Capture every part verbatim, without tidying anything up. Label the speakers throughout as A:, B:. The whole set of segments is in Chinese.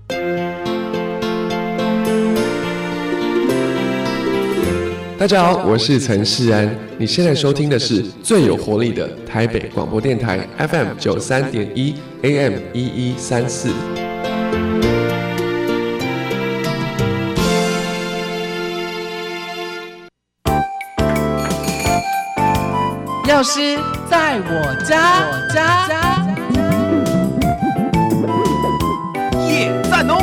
A: 大家好，我是陈世安。你现在收听的是最有活力的台北广播电台 F M 九三点一 A M 一一三四。
B: 药师在我家，我家
C: 耶赞哦！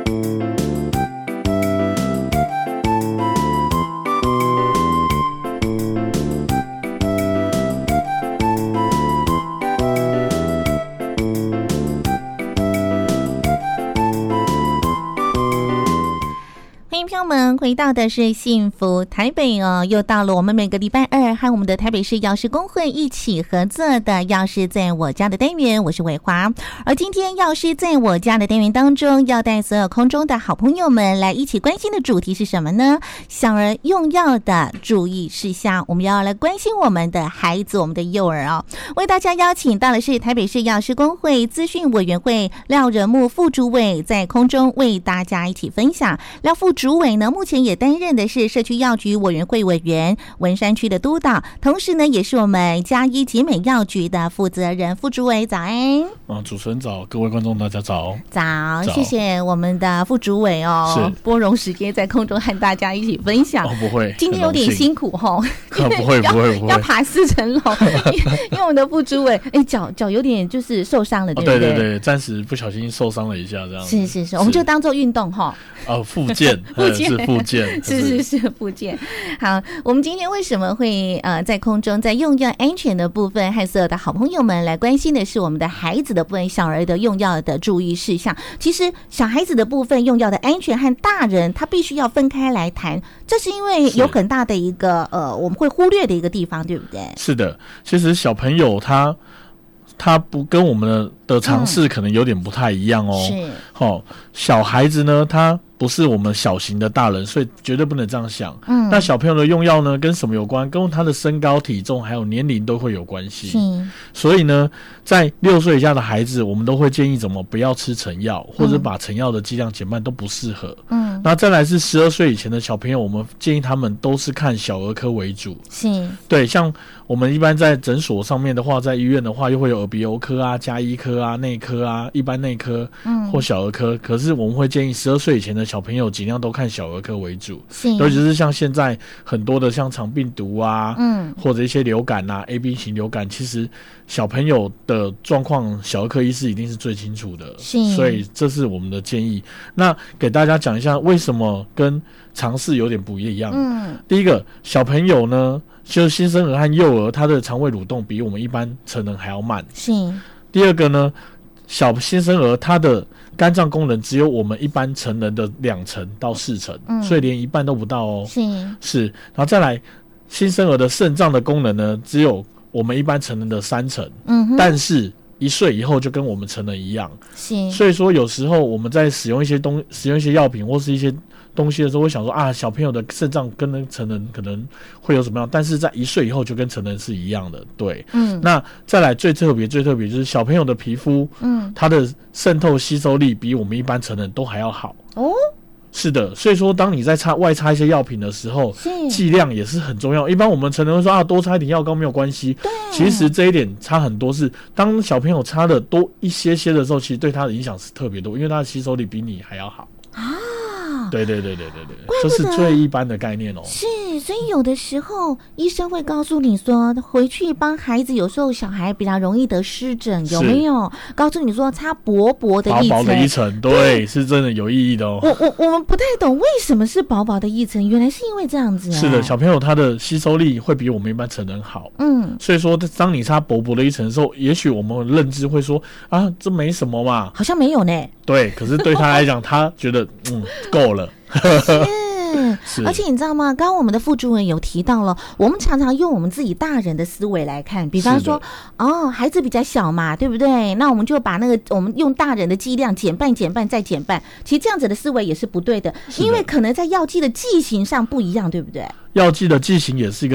D: 们回到的是幸福台北哦，又到了我们每个礼拜二和我们的台北市药师公会一起合作的药师在我家的单元，我是伟华。而今天药师在我家的单元当中，要带所有空中的好朋友们来一起关心的主题是什么呢？小儿用药的注意事项，我们要来关心我们的孩子，我们的幼儿哦。为大家邀请到的是台北市药师公会资讯委员会廖仁木副主委，在空中为大家一起分享。廖副主委呢，目前也担任的是社区药局委员会委员、文山区的督导，同时呢，也是我们嘉义集美药局的负责人。副主委早安！
E: 啊，主持人早，各位观众大家早。
D: 早，谢谢我们的副主委哦，拨冗时间在空中和大家一起分享。
E: 哦，不会，
D: 今天有点辛苦哈、哦，
E: 不会不会不会，
D: 要爬四层楼，因为我们的副主委哎脚脚有点就是受伤了，对不对？
E: 哦、对对对，暂时不小心受伤了一下，这样子。
D: 是是是，我们就当做运动哈。
E: 哦，复健，
D: 复健
E: 是复健，
D: 是是是复健。好，我们今天为什么会呃在空中在用药安全的部分和所有的好朋友们来关心的是我们的孩子的部分，小儿的用药的注意事项。其实小孩子的部分用药的安全和大人他必须要分开来谈，这是因为有很大的一个呃我们会忽略的一个地方，对不对？
E: 是的，其实小朋友他他不跟我们的的尝试可能有点不太一样哦。
D: 是，
E: 好、哦，小孩子呢，他不是我们小型的大人，所以绝对不能这样想。嗯，那小朋友的用药呢，跟什么有关？跟他的身高、体重还有年龄都会有关系。
D: 是，
E: 所以呢，在六岁以下的孩子，我们都会建议怎么不要吃成药，或者把成药的剂量减半都不适合。嗯，那再来是十二岁以前的小朋友，我们建议他们都是看小儿科为主。
D: 是，
E: 对，像我们一般在诊所上面的话，在医院的话，又会有耳鼻喉科啊、家医科啊、内科啊、一般内科，嗯，或小儿科。可是我们会建议十二岁以前的小朋友尽量都看小儿科为主，尤其是像现在很多的像肠病毒啊，嗯，或者一些流感啊 A B 型流感，其实小朋友的状况小儿科医师一定是最清楚的，所以这是我们的建议。那给大家讲一下为什么跟常识有点不一样。嗯，第一个，小朋友呢，就是新生儿和幼儿，他的肠胃蠕动比我们一般成人还要慢。是。第二个呢，小新生儿他的肝脏功能只有我们一般成人的两成到四成，嗯，所以连一半都不到哦。是是，然后再来，新生儿的肾脏的功能呢，只有我们一般成人的三成，嗯，但是一岁以后就跟我们成人一样。是，所以说有时候我们在使用一些东使用一些药品或是一些东西的时候，会想说啊，小朋友的肾脏跟成人可能会有什么样，但是在一岁以后就跟成人是一样的，对。嗯，那再来最特别最特别就是小朋友的皮肤，嗯，它的渗透吸收力比我们一般成人都还要好哦。是的，所以说当你在擦外擦一些药品的时候，剂量也是很重要。一般我们成人会说啊，多擦一点药膏没有关系，其实这一点差很多是，当小朋友擦的多一些些的时候，其实对他的影响是特别多，因为他的吸收力比你还要好啊。对对对对对对，这是最一般的概念哦。
D: 是，所以有的时候医生会告诉你说，回去帮孩子，有时候小孩比较容易得湿疹，有没有？告诉你说擦薄薄的一层，
E: 薄薄的一层，对，是真的有意义的哦。
D: 我我我们不太懂为什么是薄薄的一层，原来是因为这样子、啊。
E: 是的，小朋友他的吸收力会比我们一般成人好，嗯，所以说当你擦薄薄的一层的时候，也许我们认知会说啊，这没什么嘛，
D: 好像没有呢。
E: 对，可是对他来讲，他觉得嗯够了。
D: 是，而且你知道吗？刚刚我们的副主委有提到了，我们常常用我们自己大人的思维来看，比方说，哦，孩子比较小嘛，对不对？那我们就把那个我们用大人的剂量减半、减半再减半，其实这样子的思维也是不对的，因为可能在药剂的剂型上不一样，对不对？
E: 药剂的剂型也是一个点，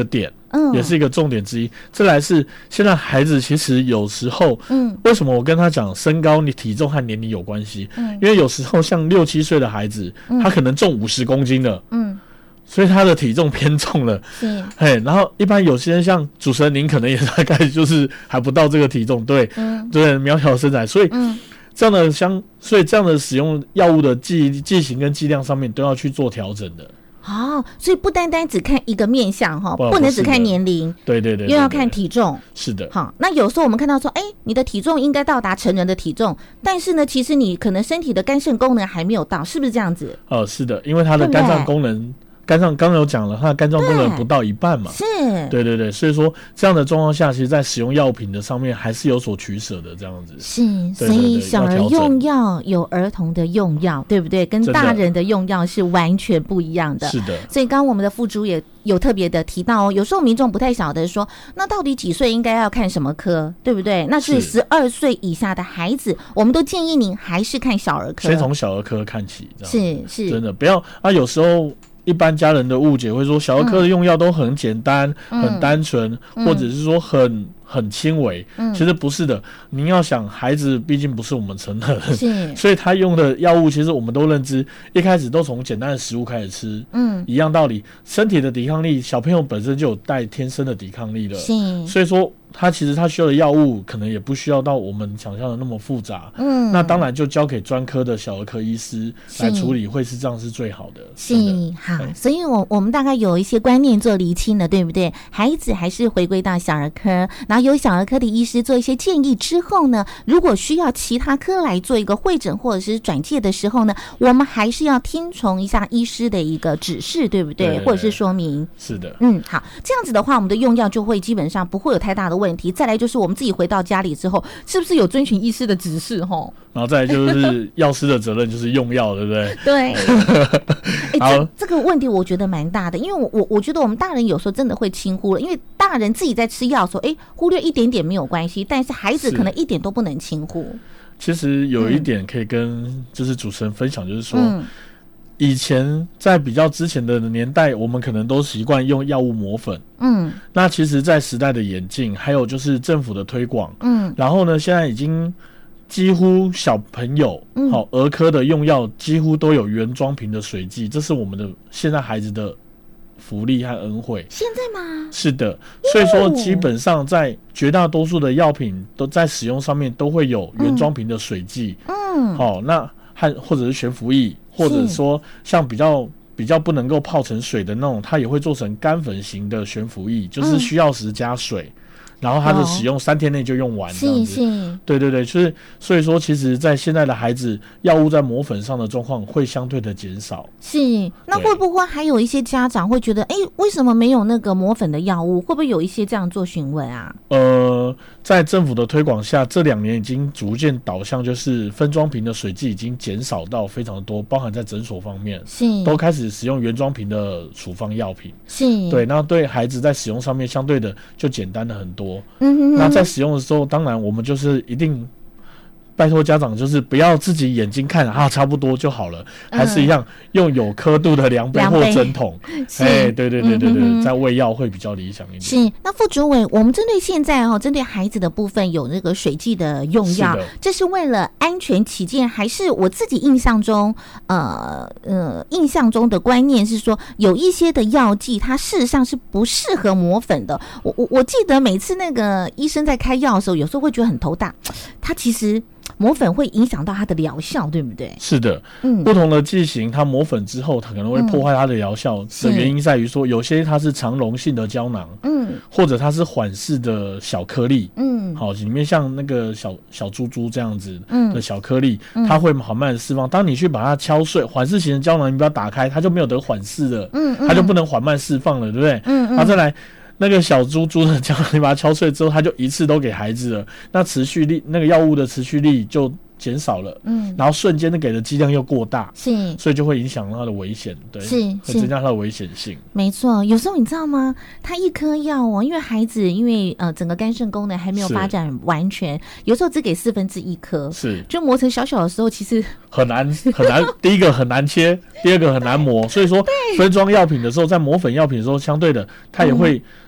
D: 嗯，
E: 也是一个重点之一。再来是现在孩子其实有时候，
D: 嗯，
E: 为什么我跟他讲身高、你体重和年龄有关系？嗯，因为有时候像六七岁的孩子，嗯、他可能重五十公斤了，嗯。所以他的体重偏重了，
D: 是，
E: 嘿，然后一般有些人像主持人您可能也大概就是还不到这个体重，对，嗯，对，苗条身材，所以，嗯，这样的相，所以这样的使用药物的剂剂型跟剂量上面都要去做调整的。
D: 哦，所以不单单只看一个面向哈，不能只看年龄，
E: 对对 对, 对, 对，
D: 又要看体重。
E: 是的，
D: 好，那有时候我们看到说，哎，你的体重应该到达成人的体重，但是呢，其实你可能身体的肝肾功能还没有到，是不是这样子？
E: 哦、呃，是的，因为它的肝脏功能。肝脏刚刚有讲了，它的肝脏功能不到一半嘛，
D: 是，
E: 对对对，所以说这样的状况下，其实在使用药品的上面还是有所取舍的，这样子。
D: 是，所以小儿用药有儿童的用药，对不对？跟大人的用药是完全不一样的。
E: 是的。
D: 所以刚刚我们的副主也有特别的提到哦，有时候民众不太晓得说，那到底几岁应该要看什么科，对不对？那是十二岁以下的孩子，我们都建议您还是看小儿科，
E: 先从小儿科看起，这
D: 样是是，
E: 真的不要啊，有时候。一般家人的误解会说，小儿科的用药都很简单、嗯、很单纯、嗯，或者是说很很轻微、嗯。其实不是的，您要想，孩子毕竟不是我们成人，所以他用的药物，其实我们都认知，一开始都从简单的食物开始吃，嗯，一样道理。身体的抵抗力，小朋友本身就有带天生的抵抗力了，所以说。他其实他需要的药物可能也不需要到我们想象的那么复杂，嗯，那当然就交给专科的小儿科医师来处理，会是这样是最好的。
D: 是好，所以我我们大概有一些观念做厘清了，对不对？孩子还是回归到小儿科，然后由小儿科的医师做一些建议之后呢，如果需要其他科来做一个会诊或者是转介的时候呢，我们还是要听从一下医师的一个指示，对不对？对对对，或者是说明。
E: 是的，
D: 嗯，好，这样子的话，我们的用药就会基本上不会有太大的问题。问题再来就是我们自己回到家里之后，是不是有遵循医师的指示吼？
E: 然后再来就是药师的责任就是用药，对不对？
D: 对。欸、这这个问题我觉得蛮大的，因为我我我觉得我们大人有时候真的会轻忽了，因为大人自己在吃药的时候，哎，忽略一点点没有关系，但是孩子可能一点都不能轻忽。
E: 其实有一点可以跟就是主持人分享，就是说。嗯，以前在比较之前的年代，我们可能都习惯用药物磨粉。嗯，那其实在时代的演进，还有就是政府的推广，嗯，然后呢，现在已经几乎小朋友好、嗯、儿科的用药几乎都有原装瓶的水剂，这是我们的现在孩子的福利和恩惠。
D: 现在吗？
E: 是的，所以说基本上在绝大多数的药品都在使用上面都会有原装瓶的水剂。嗯，好、哦，那和或者是悬浮液。或者说像比较比较不能够泡成水的那种，它也会做成干粉型的悬浮液，就是需要时加水，嗯，然后它的使用三天内就用完这样子。是是，对对对，就是所以说，其实，在现在的孩子，药物在磨粉上的状况会相对的减少。
D: 是，那会不会还有一些家长会觉得，哎，为什么没有那个磨粉的药物？会不会有一些这样做询问啊？
E: 呃，在政府的推广下，这两年已经逐渐导向，就是分装瓶的水剂已经减少到非常的多，包含在诊所方面，是都开始使用原装瓶的处方药品。是，对，那对孩子在使用上面相对的就简单了很多。嗯哼哼，那在使用的时候，当然我们就是一定拜托家长，就是不要自己眼睛看啊，差不多就好了，还是一样、嗯、用有刻度的量杯或针筒。哎，对对对对对、嗯，在喂药会比较理想一点。
D: 是，那副主委，我们针对现在哦，针对孩子的部分有那个水剂的用药，这是为了安全起见，还是我自己印象中，呃呃，印象中的观念是说，有一些的药剂它事实上是不适合磨粉的。我我我记得每次那个医生在开药的时候，有时候会觉得很头大，他其实。磨粉会影响到它的疗效，对不对？
E: 是的，嗯，不同的剂型，它磨粉之后，它可能会破坏它的疗效的原因在于说，有些它是肠溶性的胶囊，嗯，或者它是缓释的小颗粒，嗯，好，里面像那个小小珠珠这样子的小颗粒，嗯，它会缓慢的释放。当你去把它敲碎，缓释型的胶囊你把它打开，它就没有得缓释了，嗯，它就不能缓慢释放了，对不对？嗯嗯，然后再来。那个小珠珠的胶囊，你把它敲碎之后，它就一次都给孩子了，那持续力，那个药物的持续力就减少了，嗯，然后瞬间的给的剂量又过大，是，所以就会影响它的危险，对，是，会增加它的危险性。
D: 没错，有时候你知道吗？它一颗药哦，因为孩子因为呃整个肝肾功能还没有发展完全，有时候只给四分之一颗，是，就磨成小小的时候，其实
E: 很难很难，第一个很难切，第二个很难磨，所以说分装药品的时候，在磨粉药品的时候，相对的它也会。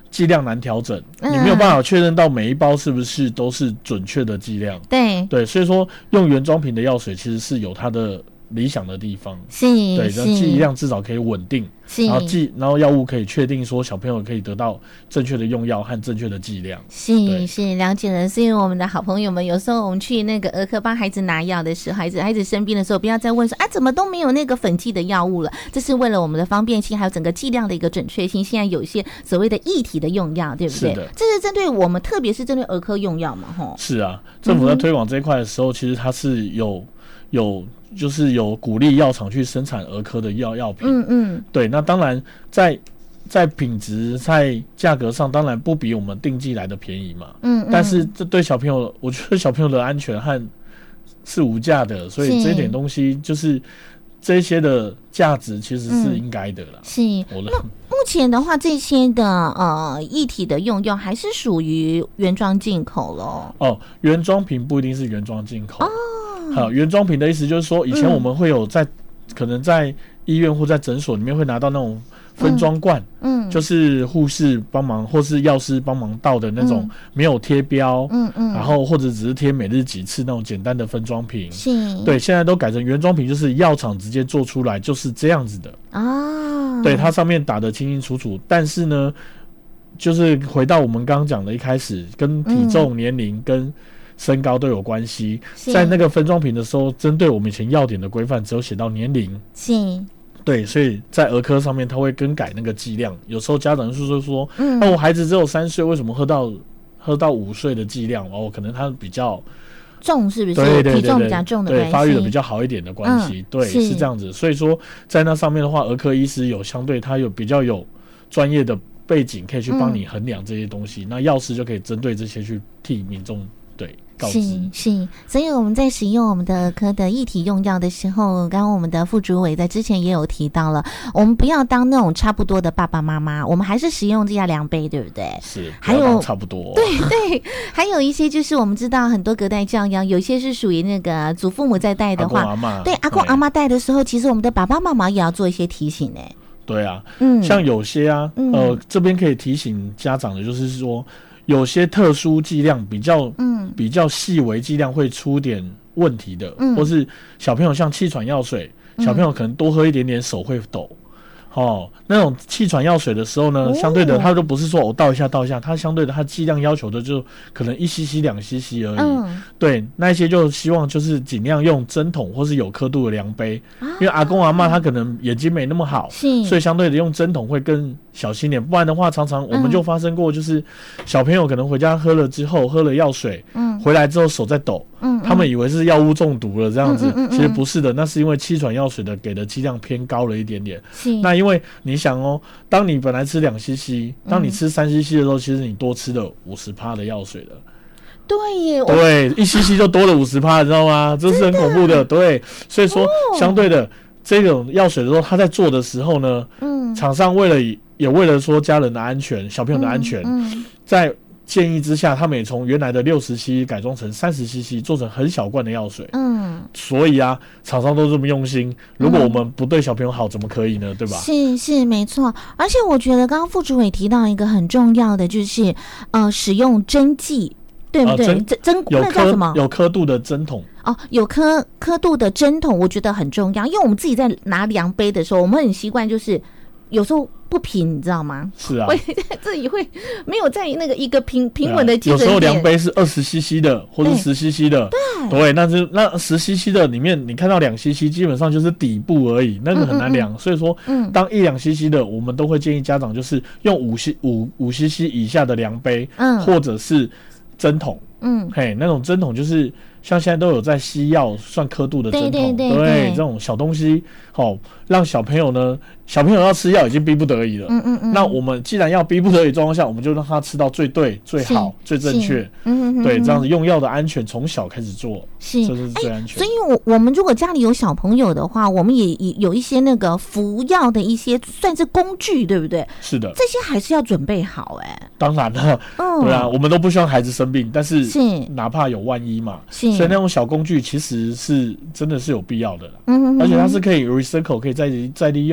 E: 剂量难调整，
D: 嗯、
E: 你没有办法确认到每一包是不是都是准确的剂量。
D: 对
E: 对，所以说用原装瓶的药水其实是有它的理想的地方，
D: 是，
E: 对，让剂量至少可以稳定，
D: 是，
E: 然后剂，然后药物可以确定说小朋友可以得到正确的用药和正确的剂量。
D: 是是，了解了。所以我们的好朋友们，有时候我们去那个儿科帮孩子拿药的时候，孩子孩子生病的时候，不要再问说啊怎么都没有那个粉剂的药物了，这是为了我们的方便性，还有整个剂量的一个准确性。现在有一些所谓的液体的用药，对不对？
E: 是的，
D: 这是针对我们，特别是针对儿科用药嘛，吼。
E: 是啊，政府在推广这一块的时候，嗯、其实它是有有。就是有鼓励药厂去生产儿科的药药品，
D: 嗯嗯，
E: 对，那当然在在品质在价格上当然不比我们定剂来的便宜嘛，嗯, 嗯，但是这对小朋友，我觉得小朋友的安全和是无价的，所以这一点东西就是这些的价值其实是应该的啦。
D: 嗯、是，我的目前的话，这些的呃液体的用药还是属于原装进口咯。
E: 哦，原装瓶不一定是原装进口哦。好，原装瓶的意思就是说，以前我们会有在、嗯、可能在医院或在诊所里面会拿到那种分装罐，嗯，嗯就是护士帮忙或是药师帮忙倒的那种没有贴标，嗯嗯，然后或者只是贴每日几次那种简单的分装瓶，
D: 是，
E: 对，现在都改成原装瓶，就是药厂直接做出来就是这样子的啊，对，它上面打得清清楚楚，但是呢，就是回到我们刚刚讲的一开始，跟体重、嗯、年龄跟身高都有关系，在那个分装瓶的时候，针对我们以前药典的规范，只有写到年龄。
D: 是，
E: 对，所以在儿科上面，他会更改那个剂量。有时候家长就说：“嗯，那、啊、我孩子只有三岁，为什么喝到喝到五岁的剂量？哦，可能他比较
D: 重，是不是？
E: 对对对对，
D: 体重比较重的关系，
E: 对，发育的比较好一点的关系，嗯、对，是这样子。所以说，在那上面的话，儿科医师有相对他有比较有专业的背景，可以去帮你衡量这些东西。嗯、那药师就可以针对这些去替民众对。”
D: 是是，所以我们在使用我们的儿科的液体用药的时候，刚刚我们的副主委在之前也有提到了，我们不要当那种差不多的爸爸妈妈，我们还是使用这样量杯，对不对？
E: 是，
D: 还有
E: 差不多，
D: 对对，还有一些就是我们知道很多隔代教养，有些是属于那个祖父母在带的话，
E: 阿公阿嬷，
D: 对阿公阿嬷带的时候，其实我们的爸爸妈妈也要做一些提醒呢。
E: 对啊，嗯，像有些啊，嗯、呃，这边可以提醒家长的就是说。有些特殊剂量比较，嗯，比较细微剂量会出点问题的，嗯，或是小朋友像气喘药水，小朋友可能多喝一点点手会抖，哦，那种气喘药水的时候呢，哦、相对的它就不是说我倒一下倒一下，它相对的它剂量要求的就可能一 C C 两 C C 而已，嗯，对，那一些就希望就是尽量用针筒或是有刻度的量杯，啊、因为阿公阿嬷他可能眼睛没那么好，是，所以相对的用针筒会更小心点，不然的话，常常我们就发生过，就是小朋友可能回家喝了之后，喝了药水，嗯，回来之后手在抖，嗯，他们以为是药物中毒了这样子，嗯嗯嗯嗯、其实不是的，那是因为气喘药水的给的剂量偏高了一点点。是，那因为你想哦，当你本来吃两 C C， 当你吃三 C C 的时候，其实你多吃了五十趴的药水了。
D: 对耶，
E: 对，一 C C 就多了五十趴，你知道吗？这是很恐怖的。对，所以说、哦、相对的这种药水的时候，他在做的时候呢，嗯，厂商为了也为了说家人的安全、小朋友的安全，嗯嗯、在建议之下，他们也从原来的六十 C C 改装成三十 C C， 做成很小罐的药水。嗯，所以啊，厂商都这么用心，如果我们不对小朋友好，怎么可以呢？对吧？
D: 是是没错，而且我觉得刚刚副主委提到一个很重要的，就是呃，使用针剂。对不对？
E: 针
D: 针那叫什么？
E: 有刻度的针筒
D: 哦，有刻刻度的针筒，我觉得很重要，因为我们自己在拿量杯的时候，我们很习惯就是有时候不平，你知道吗？
E: 是啊，
D: 会自己会没有在那个一个平平稳的基准点。
E: 有时候量杯是二十 C C 的，或是十 C C 的，对，对，那就那十 C C 的里面，你看到两 C C 基本上就是底部而已，那个很难量。嗯嗯嗯所以说，嗯，当一两 C C 的，我们都会建议家长就是用五 C 五五 C C 以下的量杯，嗯，或者是针筒，嗯，嘿，那种针筒就是像现在都有在西药算刻度的针筒，
D: 对对对对，
E: 对这种小东西，好、哦、让小朋友呢，小朋友要吃药已经逼不得已了，嗯嗯嗯，那我们既然要逼不得已状况下，我们就让他吃到最对、最好、最正确，嗯嗯嗯，对，这样子用药的安全从小开始做，是，这是最安全。
D: 所以我我们如果家里有小朋友的话，我们也有一些那个服药的一些算是工具，对不对？
E: 是的，
D: 这些还是要准备好、欸，哎，
E: 当然了，嗯，对啊，我们都不希望孩子生病，但是是哪怕有万一嘛，是，所以那种小工具其实是真的是有必要的，嗯哼哼，而且它是可以 recycle 可以再再利用的，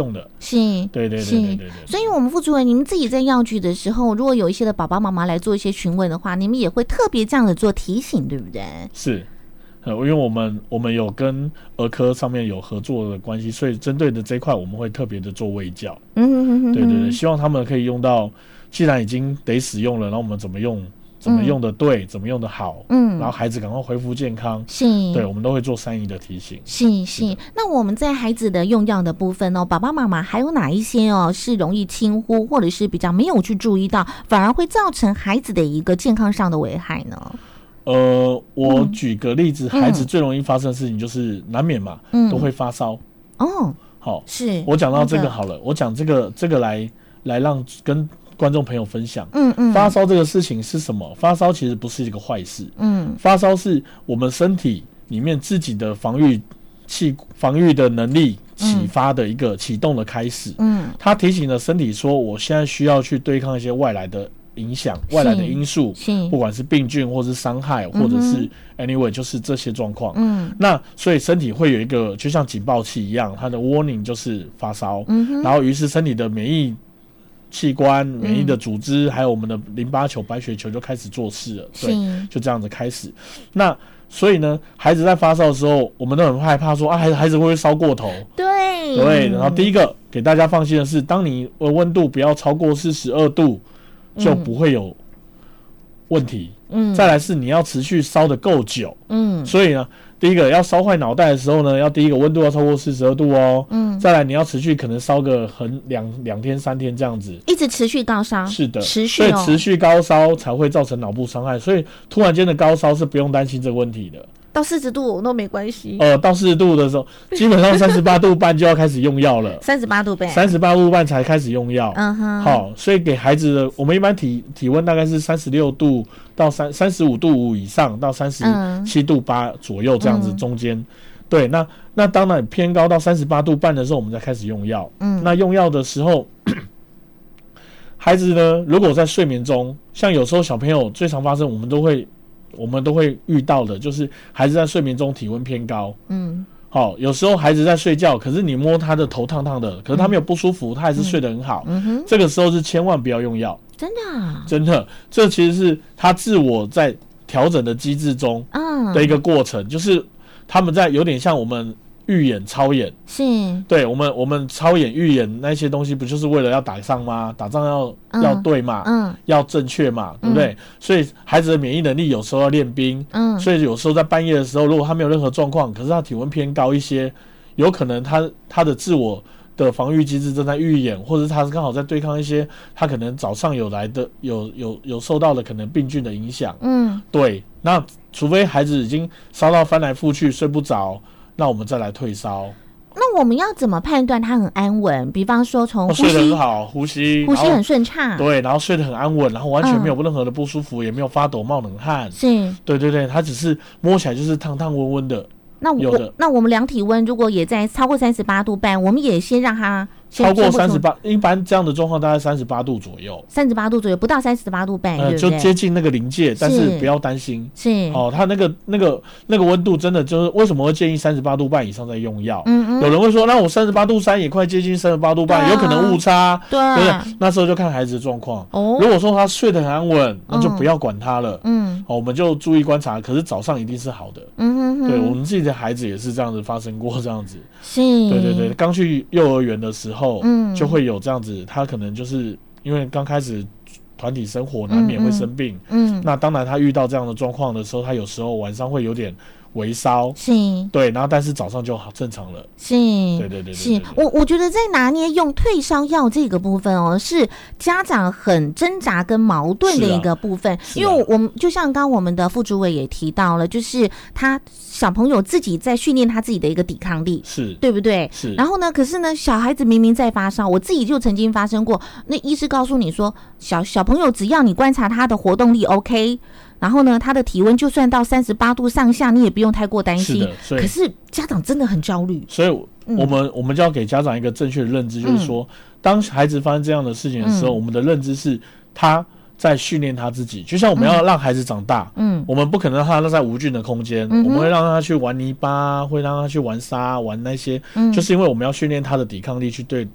D: 是，
E: 对对对
D: 是
E: 对对对。
D: 所以我们副主任，你们自己在药局的时候，如果有一些的爸爸妈妈来做一些询问的话，你们也会特别这样的做提醒，对不对？
E: 是。呃，因为我们我们有跟儿科上面有合作的关系，所以针对的这一块我们会特别的做卫教。
D: 嗯哼哼哼，
E: 对对对，希望他们可以用到，既然已经得使用了，然后我们怎么用，怎么用的对，嗯、怎么用的好，嗯，然后孩子赶快恢复健康，
D: 是，
E: 对，我们都会做善意的提醒。
D: 是是，那我们在孩子的用药的部分哦，爸爸妈妈还有哪一些哦是容易轻忽，或者是比较没有去注意到，反而会造成孩子的一个健康上的危害呢？
E: 呃，我举个例子，嗯、孩子最容易发生的事情就是难免嘛，嗯、都会发烧。
D: 哦，
E: 好，
D: 是
E: 我讲到这个好了，那個、我讲这个这个来来让跟观众朋友分享。
D: 嗯嗯，
E: 发烧这个事情是什么？发烧其实不是一个坏事。嗯，发烧是我们身体里面自己的防御器防御的能力启发的一个启动的开始。嗯，它提醒了身体说，我现在需要去对抗一些外来的影响，外来的因素，不管是病菌或是伤害，或者是 anyway 就是这些状况。嗯，那所以身体会有一个就像警报器一样，它的 warning 就是发烧。嗯，然后于是身体的免疫器官、免疫的组织，嗯、还有我们的淋巴球、白血球就开始做事了。对，就这样子开始。那所以呢，孩子在发烧的时候，我们都很害怕说啊，孩子孩子会不会烧过头？
D: 对
E: 对。然后第一个给大家放心的是，当你的温度不要超过四十二度。就不会有问题。嗯，再来是你要持续烧得够久。嗯，所以呢，第一个要烧坏脑袋的时候呢，要第一个温度要超过四十二度哦。嗯，再来你要持续可能烧个很两两天三天这样子，
D: 一直持续高烧。是的，持续、哦，
E: 所以持续高烧才会造成脑部伤害。所以突然间的高烧是不用担心这个问题的。
D: 到四十度都没关系。
E: 呃，到四十度的时候，基本上三十八度半就要开始用药了。
D: 三十八度半，
E: 三十八度半才开始用药。嗯哼。好，所以给孩子的，我们一般体体温大概是三十六度到三三十五度五以上到三十七度八左右这样子中间。嗯、对，那那当然偏高到三十八度半的时候，我们才开始用药。嗯。那用药的时候，孩子呢，如果在睡眠中，像有时候小朋友最常发生，我们都会。我们都会遇到的，就是孩子在睡眠中体温偏高。嗯，好、哦，有时候孩子在睡觉，可是你摸他的头烫烫的，可是他没有不舒服，嗯、他还是睡得很好。嗯哼，这个时候是千万不要用药。
D: 真的、啊？
E: 真的，这其实是他自我在调整的机制中的一个过程，嗯、就是他们在有点像我们。预演、操演
D: 是，
E: 对我们我们操演、预演那些东西，不就是为了要打仗吗？打仗要、嗯、要对嘛，嗯，要正确嘛，对不对？嗯、所以孩子的免疫能力有时候要练兵，嗯，所以有时候在半夜的时候，如果他没有任何状况，可是他体温偏高一些，有可能他他的自我的防御机制正在预演，或者他刚好在对抗一些他可能早上有来的有有有受到的可能病菌的影响，嗯，对。那除非孩子已经烧到翻来覆去睡不着。那我们再来退烧。
D: 那我们要怎么判断他很安稳？比方说从呼吸，
E: 睡得很好，呼吸
D: 呼吸很顺畅，
E: 对，然后睡得很安稳，然后完全没有任何的不舒服，嗯、也没有发抖冒冷汗，
D: 是，
E: 对对对，他只是摸起来就是烫烫温温的。
D: 那我
E: 有的
D: 那我们量体温，如果也在超过三十八度半，我们也先让他
E: 超过三十八，一般这样的状况大概三十八度左右，
D: 三十八度左右，不到三十八度半，
E: 呃，
D: 对不对？
E: 就接近那个临界，但是不要担心，
D: 是
E: 哦，他那个那个那个温度真的就是为什么会建议三十八度半以上再用药？嗯嗯，有人会说，那我三十八度三也快接近三十八度半，啊、有可能误差，对、啊，对不对？那时候就看孩子的状况。哦，如果说他睡得很安稳，那就不要管他了，嗯，哦，我们就注意观察。可是早上一定是好的，嗯哼哼，对我们自己的孩子也是这样子发生过，这样子，
D: 是，
E: 对对对，刚去幼儿园的时候，嗯，就会。会有这样子，他可能就是因为刚开始团体生活，难免会生病。嗯，嗯那当然他遇到这样的状况的时候，他有时候晚上会有点微烧，
D: 是，
E: 对，然后但是早上就好正常了，
D: 是，
E: 对对对对，
D: 是我我觉得在拿捏用退烧药这个部分哦，是家长很挣扎跟矛盾的一个部分，啊啊、因为我们就像刚刚我们的副主委也提到了，就是他小朋友自己在训练他自己的一个抵抗力，
E: 是
D: 对不对？
E: 是，
D: 然后呢，可是呢，小孩子明明在发烧，我自己就曾经发生过，那医师告诉你说，小小朋友只要你观察他的活动力 OK。然后呢，他的体温就算到三十八度上下，你也不用太过担心。是的，可是家长真的很焦虑，
E: 所以我们、嗯、我们就要给家长一个正确的认知，就是说，嗯、当孩子发生这样的事情的时候，嗯、我们的认知是他在训练他自己，就像我们要让孩子长大，嗯，我们不可能让他在无菌的空间，嗯、我们会让他去玩泥巴，会让他去玩沙，玩那些，嗯，就是因为我们要训练他的抵抗力去对。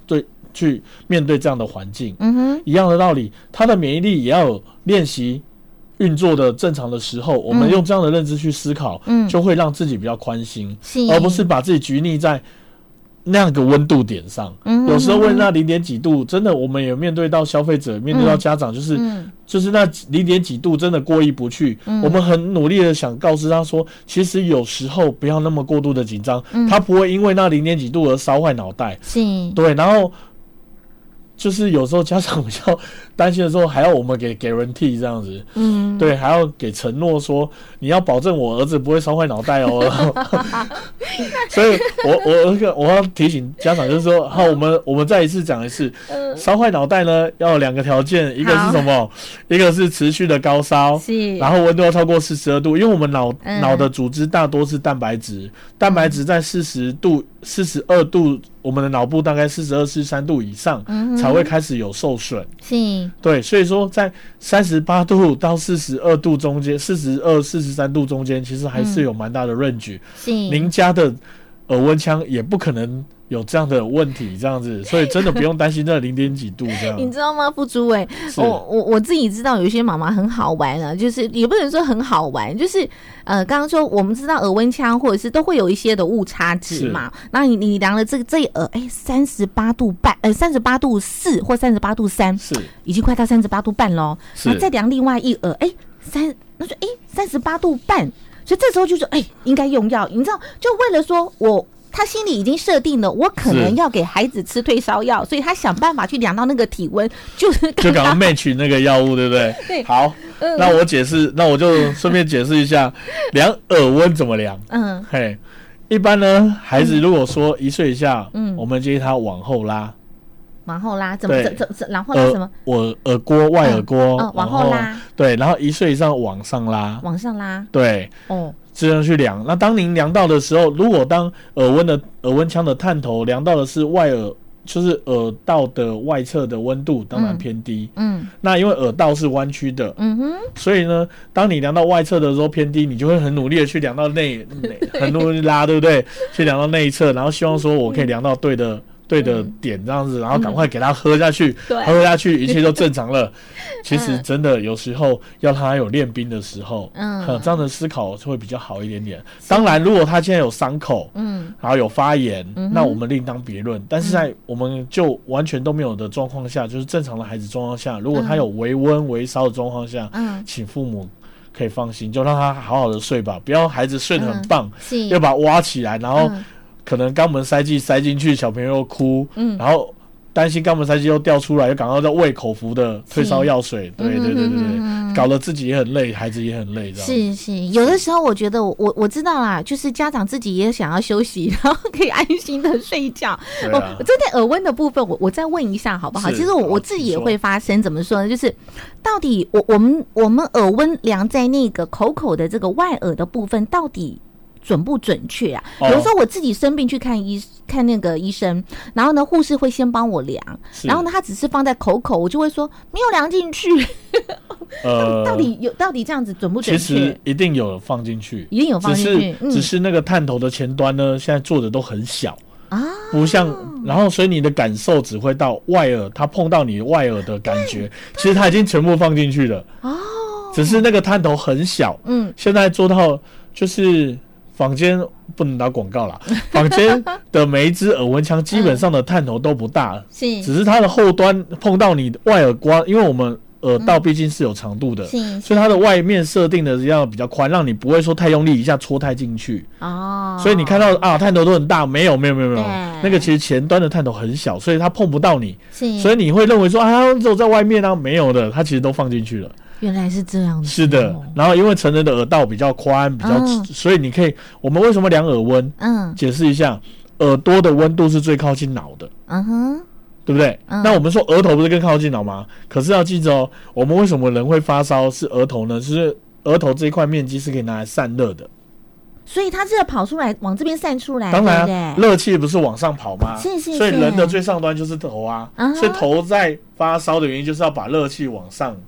E: 对去面对这样的环境。
D: 嗯哼，
E: 一样的道理，他的免疫力也要有练习运作的正常的时候，我们用这样的认知去思考，嗯，就会让自己比较宽心，而不是把自己拘泥在那样个温度点上。嗯，有时候问那零点几度，真的我们也面对到消费者，面对到家长，就是、嗯、就是那零点几度真的过意不去。嗯，我们很努力的想告诉他说，其实有时候不要那么过度的紧张，嗯，他不会因为那零点几度而烧坏脑袋。
D: 是，
E: 对，然后。就是有时候家长比较担心的时候，还要我们给 guarantee 这样子，嗯，对，还要给承诺说你要保证我儿子不会烧坏脑袋哦。所以我我我要提醒家长，就是说，好，我们我们再一次讲一次，烧坏脑袋呢要有两个条件，一个是什么？一个是持续的高烧，
D: 是，
E: 然后温度要超过四十二度，因为我们脑脑、嗯、的组织大多是蛋白质，蛋白质在四十度、四十二度。我们的脑部大概四十二、四十三度以上、嗯、才会开始有受损。
D: 是，
E: 对，所以说在三十八度到四十二度中间，四十二、四十三度中间，其实还是有蛮大的 range。是，您家的耳温枪也不可能有这样的问题，这样子，所以真的不用担心这零点几度这样。
D: 你知道吗，副主委？我我我自己知道，有些妈妈很好玩啊，就是也不能说很好玩，就是呃，刚刚说我们知道耳温枪或者是都会有一些的误差值嘛，那你你量了这个这一耳，哎，三十八度半，呃，三十八度四或三十八度三，
E: 是
D: 已经快到三十八度半喽。那再量另外一耳，哎，三，那就哎三十八度半，所以这时候就说，哎，应该用药，你知道，就为了说我。他心里已经设定了，我可能要给孩子吃退烧药，所以他想办法去量到那个体温，就是
E: 就赶快 match 那个药物，对不对？
D: 对。
E: 好，嗯、那我解释，那我就顺便解释一下，量耳温怎么量？嗯，嘿，一般呢，孩子如果说一岁以下，嗯，我们建议他往后拉。
D: 往后拉，怎么怎怎怎？然后拉什么？
E: 我耳郭、外耳郭、
D: 嗯哦，往后拉。
E: 对，然后一岁以上往上拉。
D: 往上拉。
E: 对。哦。这样去量，那当您量到的时候，如果当耳温的耳温枪的探头量到的是外耳，就是耳道的外侧的温度，当然偏低。嗯，嗯那因为耳道是弯曲的，嗯哼，所以呢，当你量到外侧的时候偏低，你就会很努力的去量到内，很努力拉，对不对？去量到内侧，然后希望说我可以量到对的。对的点这样子，然后赶快给他喝下去，嗯、喝下去一切都正常了。其实真的有时候要他有练兵的时候，嗯，这样的思考会比较好一点点。当然，如果他现在有伤口，嗯，然后有发炎，嗯、那我们另当别论。但是在我们就完全都没有的状况下，就是正常的孩子状况下，如果他有微温微烧的状况下，嗯，请父母可以放心，就让他好好的睡吧，不要孩子睡得很棒，嗯、要把他挖起来，然后。嗯可能肛门塞剂塞进去，小朋友又哭，嗯，然后担心肛门塞剂又掉出来，又赶快再喂口服的退烧药水，对对对对对，嗯、搞得自己也很累，孩子也很累，这样
D: 是是，有的时候我觉得我我我知道啦，就是家长自己也想要休息，然后可以安心的睡觉。对啊、我针对耳温的部分，我我再问一下好不好？其实我我自己也会发生，怎么说呢？就是到底我我们我们耳温量在那个口口的这个外耳的部分，到底？准不准确啊？有时候我自己生病去看医看那个医生，然后呢，护士会先帮我量，然后呢，他只是放在口口，我就会说没有量进去。呃，到底有到底这样子准不准确？
E: 其实一定有放进去，
D: 一定有放进去，
E: 只是、嗯、只是那个探头的前端呢，现在做的都很小啊，不像，然后所以你的感受只会到外耳，它碰到你外耳的感觉，其实它已经全部放进去了哦，只是那个探头很小，嗯，现在做到就是。坊间不能打广告啦，坊间的每一支耳温枪基本上的探头都不大，是，只是它的后端碰到你外耳刮，因为我们耳道毕竟是有长度的，嗯、所以它的外面设定的要比较宽，让你不会说太用力一下戳太进去。哦，所以你看到啊探头都很大，没有没有没有没有，那个其实前端的探头很小，所以它碰不到你，所以你会认为说啊它只有在外面啊，没有的，它其实都放进去了。
D: 原来是这样子，
E: 是的。然后因为成人的耳道比较宽，比较，嗯、所以你可以，我们为什么量耳温？嗯，解释一下，耳朵的温度是最靠近脑的，嗯哼，对不对？嗯、那我们说额头不是更靠近脑吗？可是要记着哦，我们为什么人会发烧是额头呢？就是额头这一块面积是可以拿来散热的。
D: 所以它这个跑出来往这边散出来，
E: 当然、啊，热气不是往上跑吗？
D: 是是是。
E: 所以人的最上端就是头啊， uh-huh. 所以头在发烧的原因就是要把热气往上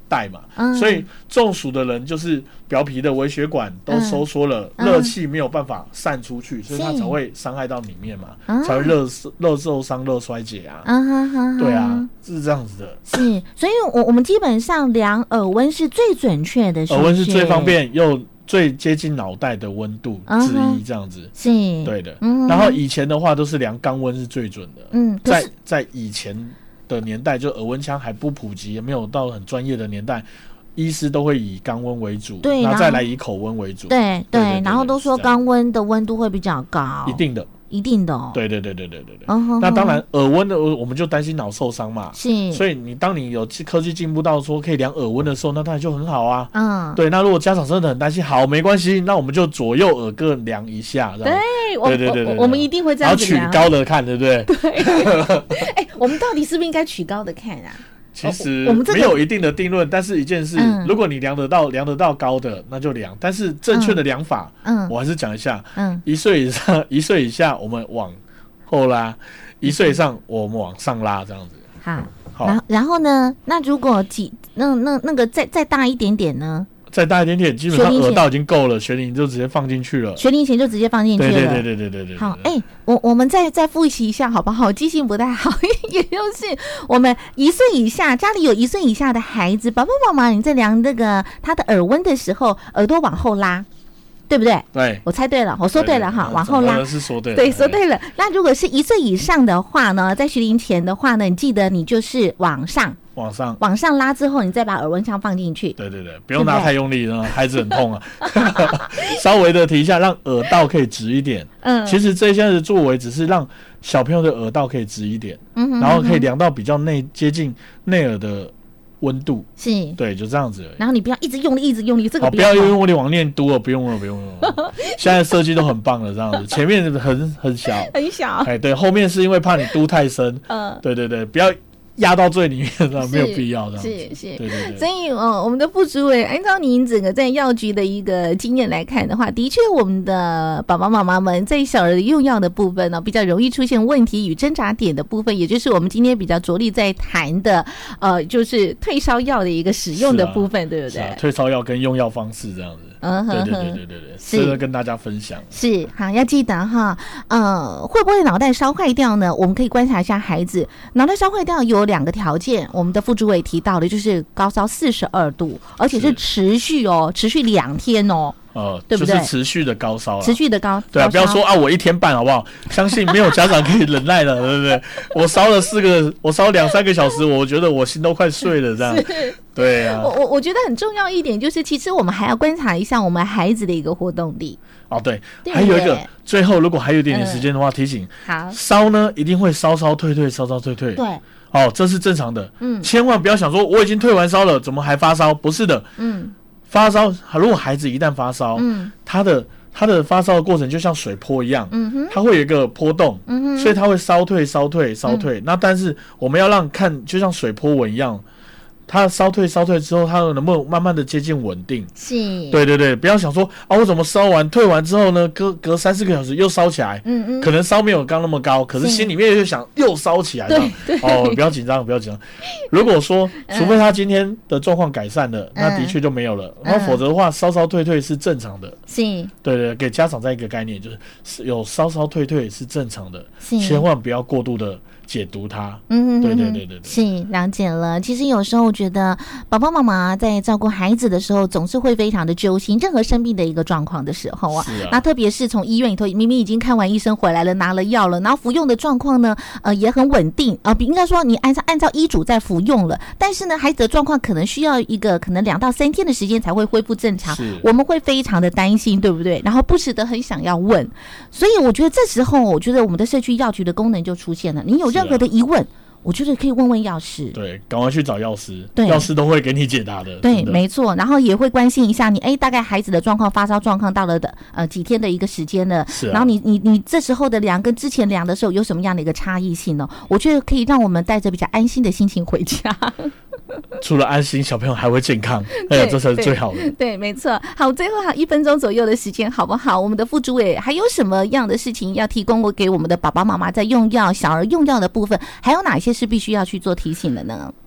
E: 带嘛，
D: 嗯、
E: 所以中暑的人就是表皮的微血管都收缩了，嗯、热气没有办法散出去，所以它才会伤害到里面嘛，嗯、才会热热受伤、热衰竭啊。
D: 嗯、
E: 对啊，是这样子的。
D: 是，所以我我们基本上量耳温是最准确的，
E: 耳温是最方便又最接近脑袋的温度之一，这样子、uh-huh,
D: 是
E: 对的、嗯。然后以前的话都是量肛温是最准的，
D: 嗯，
E: 在在以前的年代，就耳温枪还不普及，也没有到很专业的年代，医师都会以肛温为主，
D: 对，
E: 然后再来以口温为主，
D: 对 对, 对, 对, 对，然后都说肛温的温度会比较高，
E: 一定的。
D: 一定的哦，
E: 对对对对对对对。
D: Uh-huh.
E: 那当然，耳温的我们就担心脑受伤嘛，
D: 是。
E: 所以你当你有科技进步到说可以量耳温的时候，那当然就很好啊。
D: 嗯，
E: 对。那如果家长真的很担心，好，没关系，那我们就左右耳各量一下，
D: 对，
E: 对对对对，
D: 我们一定会这样子量，
E: 然后取高的看，对不对？
D: 对。哎、欸，我们到底是不是应该取高的看啊？
E: 其实没有一定的定论，但是一件事、嗯，如果你量得到量得到高的，那就量。但是正确的量法，嗯，我还是讲一下，嗯，一岁以上、一岁以下我们往后拉，一岁以上我们往上拉，这样子。
D: 好，好。然后然后呢？那如果几那那那个再再大一点点呢？
E: 再大一点点，基本上耳道已经够了，学龄就直接放进去了。
D: 学龄前就直接放进去了。
E: 对对对对对对对。
D: 好，哎、欸，我我们再再复习一下好不好？记性不太好，也就是我们一岁以下，家里有一岁以下的孩子，爸爸妈妈你在量那个他的耳温的时候，耳朵往后拉。对不对？
E: 对，
D: 我猜对了，我说对了哈，往后拉
E: 是说对了，
D: 对，说对了。那如果是一岁以上的话呢，在学龄前的话呢，你记得你就是往上，
E: 往上，
D: 往上拉之后，你再把耳温枪放进去。
E: 对对对，不用拿太用力了，孩子很痛啊。稍微的提一下，让耳道可以直一点。嗯，其实这些的作为只是让小朋友的耳道可以直一点，嗯哼，然后可以量到比较内接近内耳的温度，
D: 是，
E: 对，就这样子而已。
D: 然后你不要一直用力，一直用力，这个
E: 不要用力往念读了，不用了，不用了。现在设计都很棒了，这样子，前面很很小，
D: 很小，
E: 哎，对，后面是因为怕你读太深，嗯，对对对，不要压到最里面，没有必要的，
D: 是是，
E: 对对对。
D: 所以呃，我们的副主委按照您整个在药局的一个经验来看的话，的确我们的爸爸妈妈们在小儿用药的部分呢，比较容易出现问题与挣扎点的部分，也就是我们今天比较着力在谈的，呃，就是退烧药的一个使用的部分，啊、对不对？
E: 啊、退烧药跟用药方式这样子。嗯哼，对对对对对对，是跟大家分享。
D: 是，好，要记得哈，呃，会不会脑袋烧坏掉呢？我们可以观察一下孩子脑袋烧坏掉有两个条件，我们的副主委提到的就是高烧四十二度，而且是持续哦，持续两天哦。
E: 呃，对不对？就是持续的高烧，
D: 持续的高，
E: 对啊，不要说啊，我一天半好不好？相信没有家长可以忍耐了，对不对？我烧了四个，我烧两三个小时，我觉得我心都快碎了，这样。对啊，
D: 我我我觉得很重要一点就是，其实我们还要观察一下我们孩子的一个活动力。
E: 哦，对，对还有一个，最后如果还有一点点时间的话，嗯、提醒，
D: 好，
E: 烧呢一定会烧烧退退，烧烧退退。
D: 对。
E: 哦，这是正常的。嗯，千万不要想说我已经退完烧了，怎么还发烧？不是的。嗯。发烧，如果孩子一旦发烧，嗯，他的他的发烧的过程就像水波一样，嗯哼，它会有一个波动，嗯哼，所以它会烧退、烧退、烧退。嗯、那但是我们要让看，就像水波纹一样，它烧退、烧退之后，它能不能慢慢的接近稳定？
D: 是，
E: 对对对，不要想说啊，我怎么烧完退完之后呢，隔隔三四个小时又烧起来，嗯嗯，可能烧没有刚那么高，可是心里面就想又烧起来了。哦，不要紧张，不要紧张。如果说，除非他今天的状况改善了，嗯、那的确就没有了。那、嗯、否则的话，烧烧退退是正常的。
D: 是，
E: 对对，给家长再一个概念，就是有烧烧退退是正常的，千万不要过度的解读它。嗯，对对对对对，
D: 是了解了。其实有时候我觉得，爸爸妈妈在照顾孩子的时候，总是会非常的揪心。任何生病的一个状况的时候啊，啊那特别是从医院里头，明明已经看完医生回来了，拿了药了，然后服用的状况呢，呃，也很稳定啊、呃，应该说你按照按照医嘱在服用了，但是呢，孩子的状况可能需要一个可能两到三天的时间才会恢复正常，我们会非常的担心，对不对？然后不时的很想要问，所以我觉得这时候，我觉得我们的社区药局的功能就出现了。你有任何的疑问，我觉得可以问问药师，
E: 对，赶快去找药师，药师都会给你解答的。
D: 对，没错。然后也会关心一下你，哎，大概孩子的状况、发烧状况到了的呃几天的一个时间了，
E: 是、啊。
D: 然后你你你这时候的量跟之前量的时候有什么样的一个差异性呢？我觉得可以让我们带着比较安心的心情回家。
E: 除了安心，小朋友还会健康，哎呀，这才是最好的。
D: 对，对没错。好，最后还有一分钟左右的时间，好不好？我们的副主委还有什么样的事情要提供给我们的爸爸妈妈在用药、小儿用药的部分，还有哪些是必须要去做提醒的呢？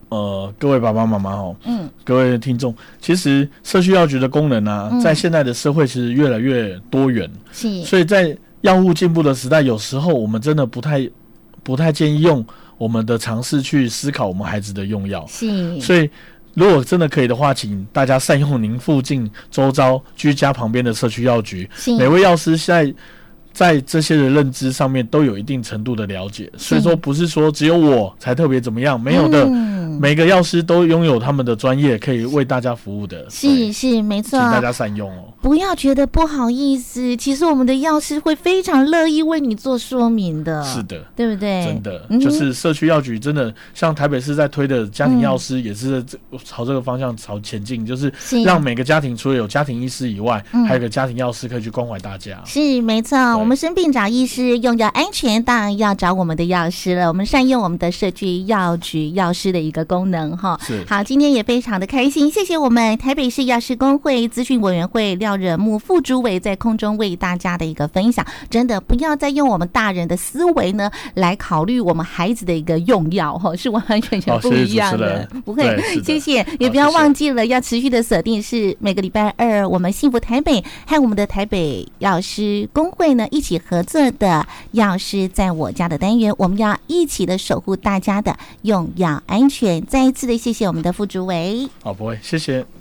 E: 呃，各位爸爸妈妈哦，
D: 嗯，
E: 各位听众，其实社区药局的功能啊，
D: 嗯
E: 在现在的社会其实越来越多元，
D: 是，
E: 所以在药物进步的时代，有时候我们真的不太不太建议用我们的常识去思考我们孩子的用药，
D: 是，
E: 所以如果真的可以的话，请大家善用您附近周遭居家旁边的社区药局，
D: 是
E: 每位药师现在在这些的认知上面都有一定程度的了解，所以说不是说只有我才特别怎么样，没有的。
D: 嗯
E: 每个药师都拥有他们的专业，可以为大家服务的。
D: 是是没错，
E: 请大家善用哦。
D: 不要觉得不好意思，其实我们的药师会非常乐意为你做说明的。
E: 是的，
D: 对不对？
E: 真的，
D: 嗯、
E: 就是社区药局真的像台北市在推的家庭药师，也是朝这个方向朝前进，就是让每个家庭除了有家庭医师以外，嗯、还有个家庭药师可以去关怀大家。
D: 是没错，我们生病找医师，用药安全，当然要找我们的药师了。我们善用我们的社区药局药师的一个功能哈。好，今天也非常的开心，谢谢我们台北市药师公会资讯委员会廖仁木副主委在空中为大家的一个分享。真的不要再用我们大人的思维呢来考虑我们孩子的一个用药哈，是完完全全不一样的。哦、不会，谢谢，也不要忘记了要持续的锁定是每个礼拜二我们幸福台北和我们的台北药师公会呢一起合作的药师在我家的单元，我们要一起的守护大家的用药安全。再一次的谢谢我们的副主委。
E: 好，不会，谢谢。